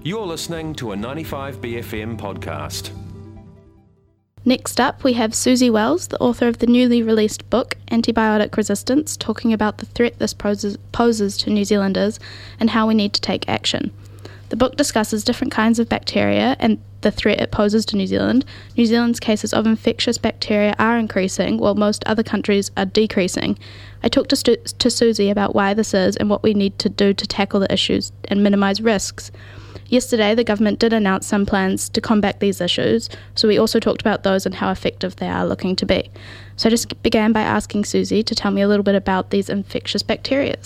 You're listening to a 95BFM podcast. Next up, we have Susie Wells, the author of the newly released book, Antibiotic Resistance, talking about the threat this poses to New Zealanders and how we need to take action. The book discusses different kinds of bacteria and the threat it poses to New Zealand. New Zealand's cases of infectious bacteria are increasing, while most other countries are decreasing. I talked to Susie about why this is and what we need to do to tackle the issues and minimise risks. Yesterday, the government did announce some plans to combat these issues, so we also talked about those and how effective they are looking to be. So I just began by asking Susie to tell me a little bit about these infectious bacteria.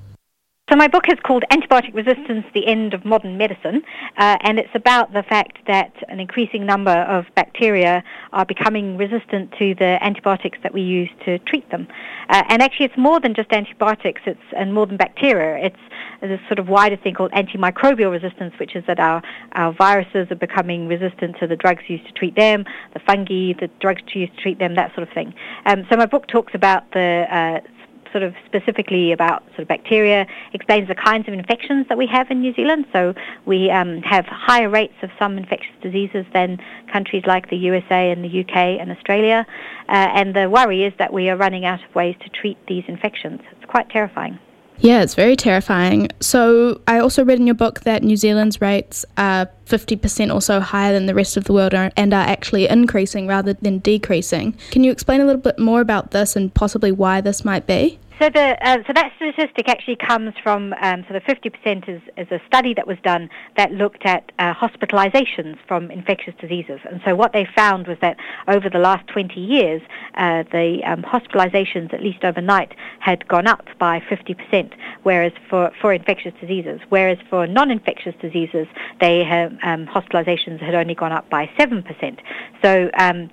So my book is called Antibiotic Resistance, The End of Modern Medicine, and it's about the fact that an increasing number of bacteria are becoming resistant to the antibiotics that we use to treat them. And actually it's more than just antibiotics, and more than bacteria. It's a sort of wider thing called antimicrobial resistance, which is that our viruses are becoming resistant to the drugs used to treat them, the fungi, the drugs used to treat them, that sort of thing. So my book talks about the sort of specifically about sort of bacteria, explains the kinds of infections that we have in New Zealand. So we have higher rates of some infectious diseases than countries like the USA and the UK and Australia. And the worry is that we are running out of ways to treat these infections. It's quite terrifying. Yeah, it's very terrifying. So I also read in your book that New Zealand's rates are 50% or so higher than the rest of the world and are actually increasing rather than decreasing. Can you explain a little bit more about this and possibly why this might be? So that statistic actually comes from, so the 50% is a study that was done that looked at hospitalizations from infectious diseases. And so what they found was that over the last 20 years, the hospitalizations, at least overnight, had gone up by 50%, whereas for infectious diseases. Whereas for non-infectious diseases, hospitalizations had only gone up by 7%. So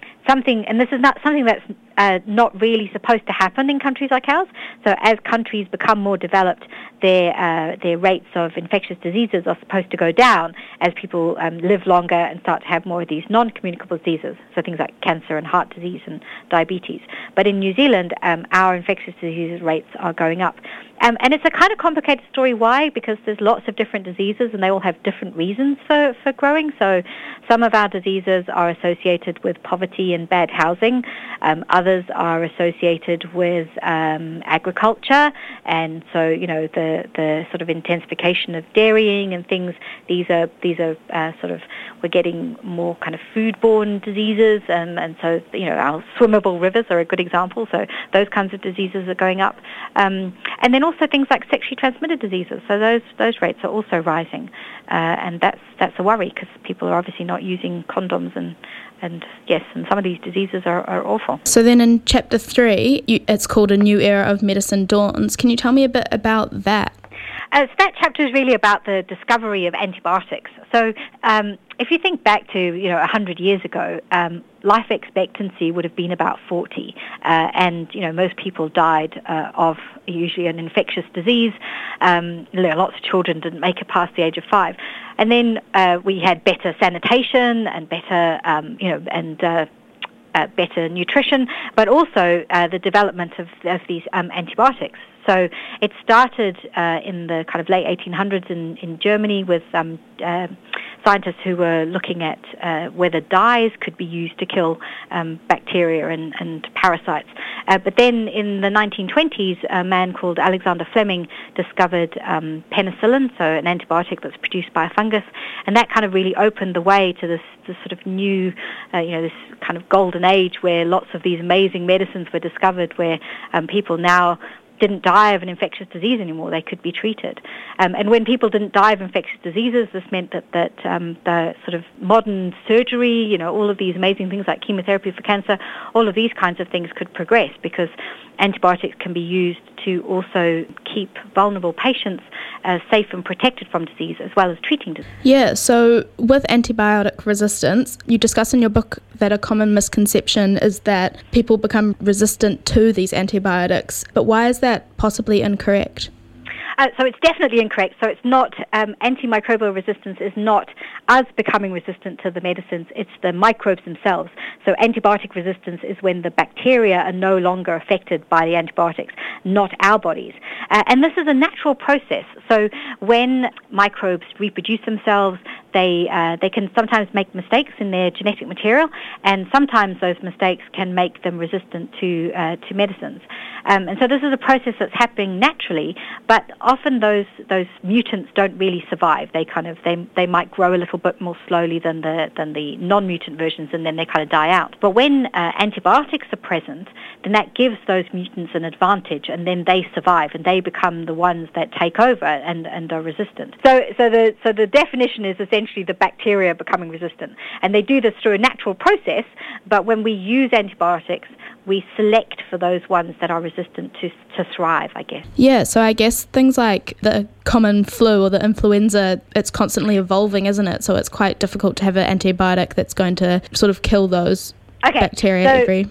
and this is not something that's not really supposed to happen in countries like ours. So as countries become more developed, their rates of infectious diseases are supposed to go down as people live longer and start to have more of these non-communicable diseases, so things like cancer and heart disease and diabetes. But in New Zealand, our infectious diseases rates are going up. And it's a kind of complicated story. Why? Because there's lots of different diseases and they all have different reasons for growing. So some of our diseases are associated with poverty and bad housing. Others are associated with agriculture, and so the sort of intensification of dairying and things. These are sort of, we're getting more kind of foodborne diseases, and so our swimmable rivers are a good example. So those kinds of diseases are going up, and then also things like sexually transmitted diseases. So those rates are also rising, and that's a worry because people are obviously not using condoms and yes, and some of these diseases are awful. So then in Chapter 3, it's called A New Era of Medicine Dawns. Can you tell me a bit about that? So that chapter is really about the discovery of antibiotics. So if you think back to 100 years ago, life expectancy would have been about 40, and most people died of usually an infectious disease. Lots of children didn't make it past the age of 5, and then we had better sanitation and better better nutrition, but also the development of these antibiotics. So it started in the kind of late 1800s in Germany with scientists who were looking at whether dyes could be used to kill bacteria and parasites. But then in the 1920s, a man called Alexander Fleming discovered penicillin, so an antibiotic that's produced by a fungus, and that kind of really opened the way to this sort of new, this kind of golden age where lots of these amazing medicines were discovered, where people now didn't die of an infectious disease anymore. They could be treated. And when people didn't die of infectious diseases, this meant that the sort of modern surgery, all of these amazing things like chemotherapy for cancer, all of these kinds of things could progress because antibiotics can be used to also keep vulnerable patients safe and protected from disease as well as treating disease. Yeah, so with antibiotic resistance, you discuss in your book that a common misconception is that people become resistant to these antibiotics, but why is that possibly incorrect? So it's definitely incorrect. So it's not, antimicrobial resistance is not us becoming resistant to the medicines, it's the microbes themselves. So antibiotic resistance is when the bacteria are no longer affected by the antibiotics, not our bodies. And this is a natural process. So when microbes reproduce themselves, they can sometimes make mistakes in their genetic material, and sometimes those mistakes can make them resistant to medicines. And so this is a process that's happening naturally, but often those mutants don't really survive. They might grow a little bit more slowly than the non-mutant versions, and then they kind of die out. But when antibiotics are present, then that gives those mutants an advantage, and then they survive, and they become the ones that take over and are resistant. So the definition is essentially the bacteria becoming resistant, and they do this through a natural process. But when we use antibiotics, we select for those ones that are resistant to thrive, I guess. Yeah, so I guess things like the common flu or the influenza, it's constantly evolving, isn't it? So it's quite difficult to have an antibiotic that's going to sort of kill those bacteria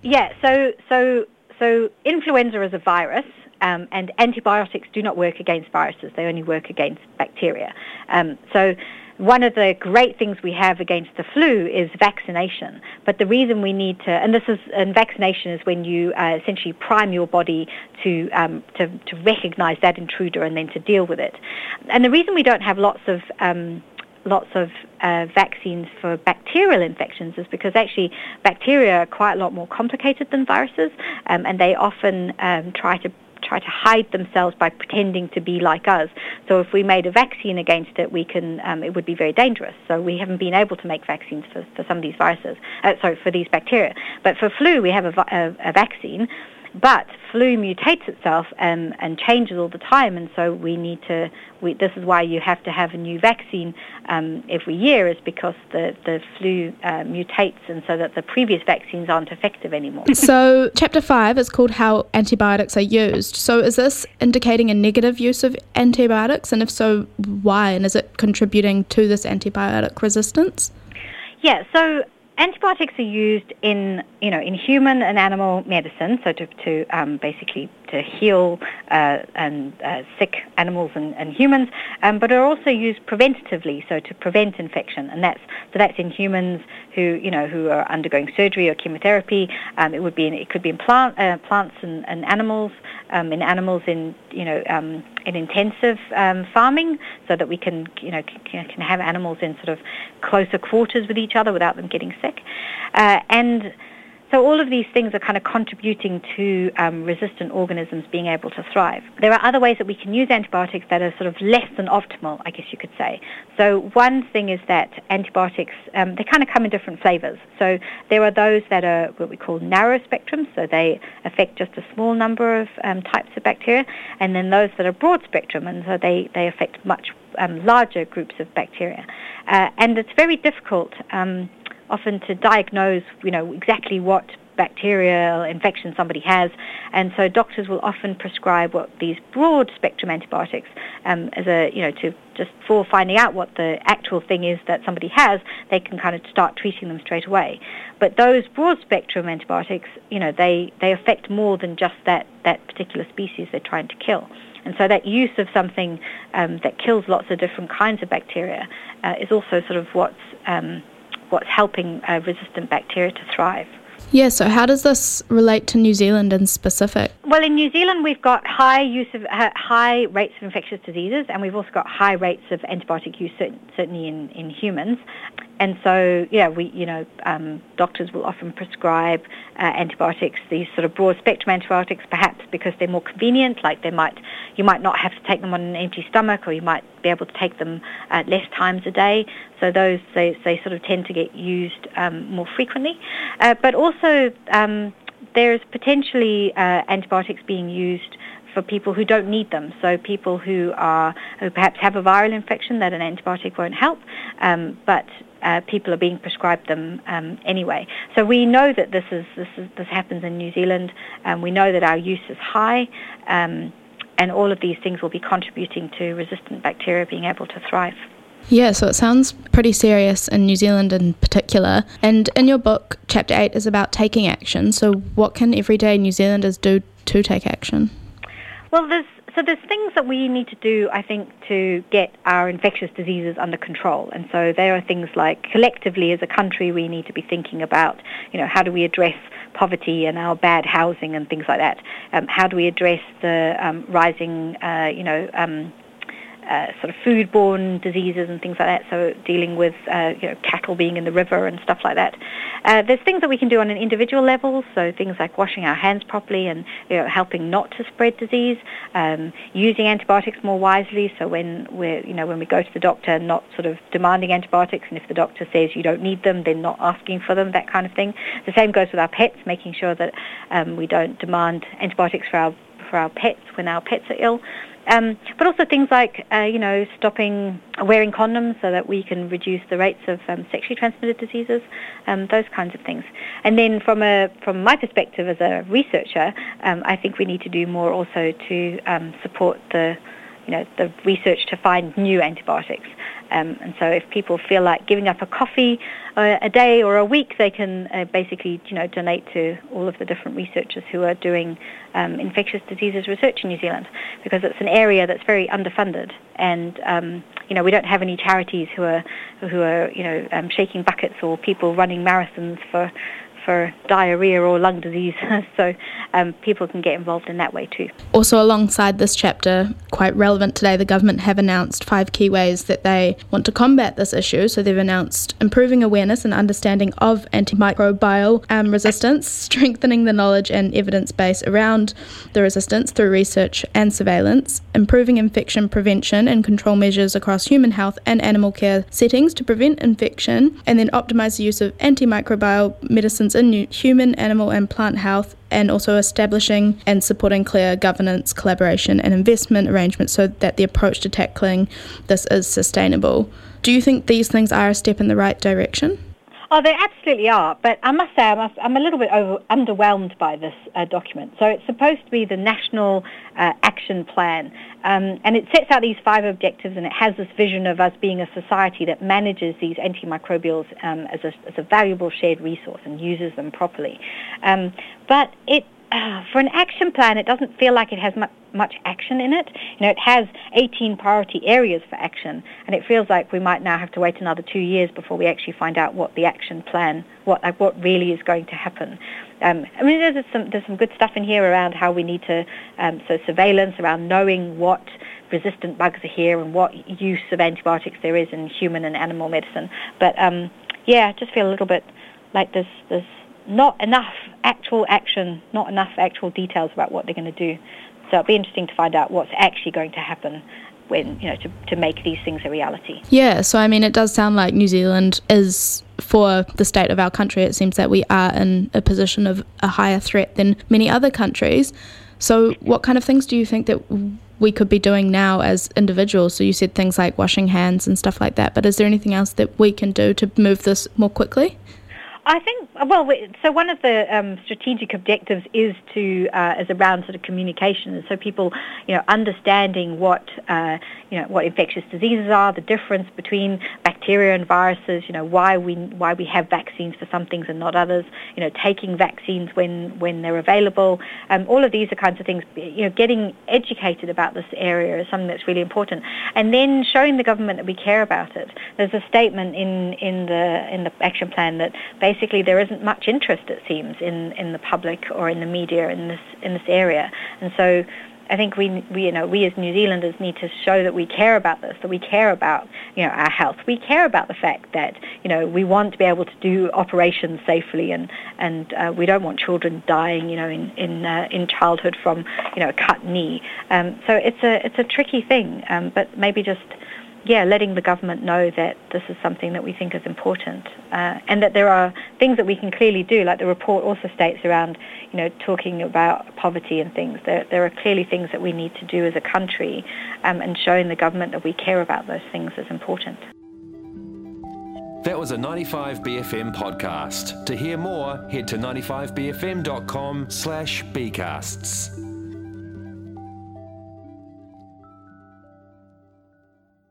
So influenza is a virus, and antibiotics do not work against viruses. They only work against bacteria. So one of the great things we have against the flu is vaccination. But the reason we need to, and vaccination is when you essentially prime your body to recognize that intruder and then to deal with it. And the reason we don't have lots of vaccines for bacterial infections is because actually bacteria are quite a lot more complicated than viruses, and they often try to hide themselves by pretending to be like us. So if we made a vaccine against it, it would be very dangerous. So we haven't been able to make vaccines for some of these viruses, for these bacteria. But for flu, we have a vaccine. But flu mutates itself and changes all the time, and so this is why you have to have a new vaccine every year, is because the flu mutates, and so that the previous vaccines aren't effective anymore. So Chapter 5 is called How Antibiotics Are Used. So is this indicating a negative use of antibiotics, and if so, why? And is it contributing to this antibiotic resistance? Yeah, so antibiotics are used in human and animal medicine, so to basically to heal sick animals and humans, but are also used preventatively, so to prevent infection, and that's in humans who are undergoing surgery or chemotherapy. It could be in plants and animals, in animals in intensive farming, so that we can have animals in sort of closer quarters with each other without them getting sick, and so all of these things are kind of contributing to resistant organisms being able to thrive. There are other ways that we can use antibiotics that are sort of less than optimal, I guess you could say. So one thing is that antibiotics, they kind of come in different flavors. So there are those that are what we call narrow spectrum, so they affect just a small number of types of bacteria, and then those that are broad spectrum, and so they affect much larger groups of bacteria. And it's very difficult often to diagnose, exactly what bacterial infection somebody has, and so doctors will often prescribe what these broad spectrum antibiotics for finding out what the actual thing is that somebody has. They can kind of start treating them straight away. But those broad spectrum antibiotics, they affect more than just that particular species they're trying to kill. And so that use of something that kills lots of different kinds of bacteria is also sort of what's helping resistant bacteria to thrive. Yeah, so how does this relate to New Zealand in specific? Well, in New Zealand we've got high rates of infectious diseases, and we've also got high rates of antibiotic use, certainly in humans. And so, doctors will often prescribe antibiotics, these sort of broad spectrum antibiotics, perhaps because they're more convenient. Like you might not have to take them on an empty stomach, or you might be able to take them less times a day. So those they sort of tend to get used more frequently. But also there's potentially antibiotics being used for people who don't need them. So people who perhaps have a viral infection that an antibiotic won't help, but people are being prescribed them anyway. So we know that this happens in New Zealand, and we know that our use is high, and all of these things will be contributing to resistant bacteria being able to thrive. Yeah, so it sounds pretty serious in New Zealand in particular. And in your book, Chapter 8 is about taking action. So what can everyday New Zealanders do to take action? Well, there's things that we need to do, I think, to get our infectious diseases under control. And so there are things like, collectively as a country, we need to be thinking about, how do we address poverty and our bad housing and things like that? How do we address the rising, sort of foodborne diseases and things like that, so dealing with cattle being in the river and stuff like that. There's things that we can do on an individual level, so things like washing our hands properly and helping not to spread disease, using antibiotics more wisely, so when we go to the doctor, not sort of demanding antibiotics, and if the doctor says you don't need them, then not asking for them, that kind of thing. The same goes with our pets, making sure that we don't demand antibiotics for our pets when our pets are ill. But also things like, stopping wearing condoms so that we can reduce the rates of sexually transmitted diseases, those kinds of things. And then from my perspective as a researcher, I think we need to do more also to support the research to find new antibiotics. And so if people feel like giving up a coffee a day or a week, they can basically, donate to all of the different researchers who are doing infectious diseases research in New Zealand, because it's an area that's very underfunded, and we don't have any charities who are shaking buckets, or people running marathons for diarrhea or lung disease, so people can get involved in that way too. Also, alongside this chapter, quite relevant today, the government have announced 5 key ways that they want to combat this issue. So they've announced improving awareness and understanding of antimicrobial resistance, strengthening the knowledge and evidence base around the resistance through research and surveillance, improving infection prevention and control measures across human health and animal care settings to prevent infection, and then optimise the use of antimicrobial medicines in human, animal and plant health, and also establishing and supporting clear governance, collaboration and investment arrangements so that the approach to tackling this is sustainable. Do you think these things are a step in the right direction? Oh, they absolutely are, but I must say I'm a little bit underwhelmed by this document. So it's supposed to be the National Action Plan, and it sets out these 5 objectives, and it has this vision of us being a society that manages these antimicrobials as a valuable shared resource and uses them properly. But for an action plan, it doesn't feel like it has much action in it. It has 18 priority areas for action, and it feels like we might now have to wait another 2 years before we actually find out what the action plan, what really is going to happen. There's some good stuff in here around how we need to, so surveillance around knowing what resistant bugs are here and what use of antibiotics there is in human and animal medicine. But I just feel a little bit like there's not enough actual action, not enough actual details about what they're going to do. So it'll be interesting to find out what's actually going to happen when, to make these things a reality. Yeah, so it does sound like New Zealand is, for the state of our country, it seems that we are in a position of a higher threat than many other countries. So what kind of things do you think that we could be doing now as individuals? So you said things like washing hands and stuff like that, but is there anything else that we can do to move this more quickly? I think, so one of the strategic objectives is around sort of communication, and so people, understanding what infectious diseases are, the difference between bacteria and viruses, why we have vaccines for some things and not others, taking vaccines when they're available. All of these are kinds of things, getting educated about this area is something that's really important, and then showing the government that we care about it. There's a statement in the action plan that basically there isn't much interest, it seems, in the public or in the media in this area, and so I think we as New Zealanders need to show that we care about this, that we care about our health, we care about the fact that we want to be able to do operations safely, and we don't want children dying in childhood from a cut knee. So it's a tricky thing, but maybe just letting the government know that this is something that we think is important, and that there are things that we can clearly do, like the report also states around, talking about poverty and things. There are clearly things that we need to do as a country, and showing the government that we care about those things is important. That was a 95BFM podcast. To hear more, head to 95bfm.com/bcasts.